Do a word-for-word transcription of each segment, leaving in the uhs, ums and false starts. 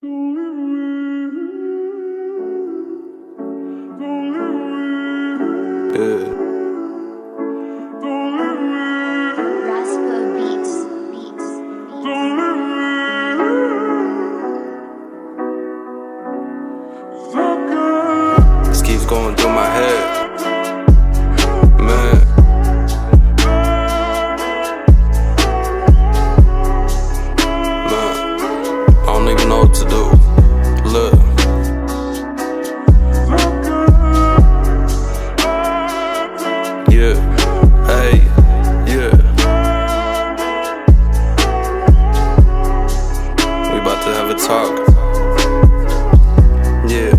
Yeah. Rascal Beats. Beats. This keeps going through my head, man. Man, I don't even know what to do. Look. Yeah, hey, yeah. We about to have a talk. Yeah.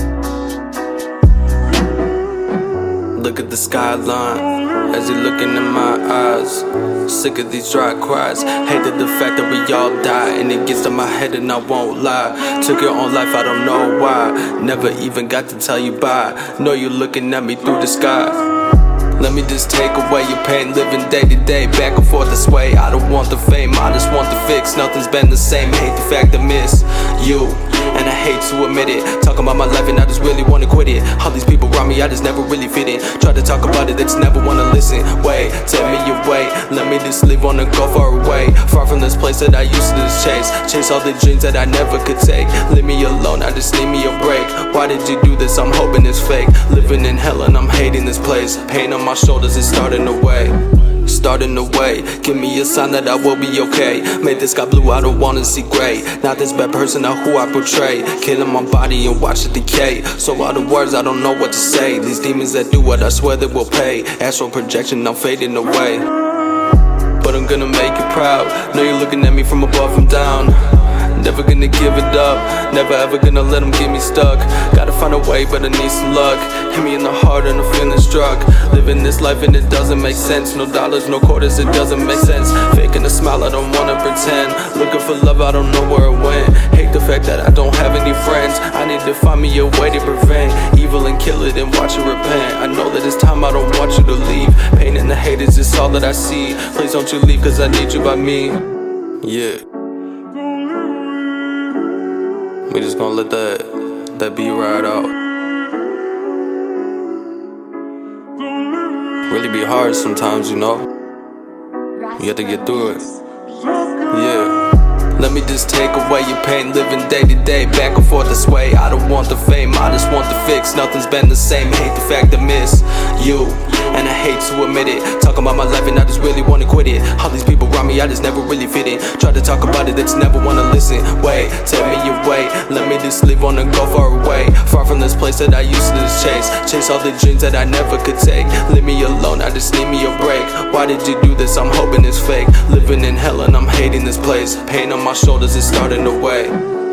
Look at the skyline as you looking in my eyes. Sick of these dry cries. Hated the fact that we all die, and it gets to my head and I won't lie. Took your own life, I don't know why. Never even got to tell you bye. Know you looking at me through the sky. Let me just take away your pain, living day to day, back and forth this way. I don't want the fame, I just want the fix. Nothing's been the same, hate the fact I miss you, and I hate to admit it. Talking about my life and I just really wanna quit it. All these people around me, I just never really fit in. Try to talk about it, they just never wanna listen. Wait, tell me your way, let me just live on and go far away. Far from this place that I used to just chase. Chase all the dreams that I never could take. Leave me alone, I just need me a break. Why did you do this? I'm hoping it's fake. Living in hell and I'm hating this place. Pain on my shoulders is starting to weigh. Starting to weigh. Give me a sign that I will be okay. Made this sky blue, I don't wanna see gray. Not this bad person, not who I portray. Killing my body and watch it decay. So out of words, I don't know what to say. These demons that do what I swear they will pay. Astral projection, I'm fading away. But I'm gonna make you proud. Know you're looking at me from above and down. Never gonna give it up, never ever gonna let them get me stuck. Gotta find a way, but I need some luck. Hit me in the heart and I'm feeling struck. Living this life and it doesn't make sense. No dollars, no quarters, it doesn't make sense. Faking a smile, I don't wanna pretend. Looking for love, I don't know where it went. Hate the fact that I don't have any friends. I need to find me a way to prevent evil and kill it and watch it repent. I know that it's time, I don't want you to leave. Pain and the hate is just all that I see. Please don't you leave, cause I need you by me. Yeah. We just gonna let that, that beat ride out. Really be hard sometimes, you know. You have to get through it. Yeah. Let me just take away your pain, living day to day, back and forth this way. I don't want the fame, I just want the fix. Nothing's been the same, hate the fact I miss you, and I hate to admit it. Talking about my life and I just really wanna quit it. All these people around me, I just never really fit in. Try to talk about it, they just never wanna listen. Wait, tell me your way, let me just live on and go far away. Far from this place that I used to just chase. Chase all the dreams that I never could take. Leave me alone, I just need me a break. Why did you do this? I'm hoping it's fake. Living in hell and I'm hating this place. Pain on my shoulders is starting to weigh.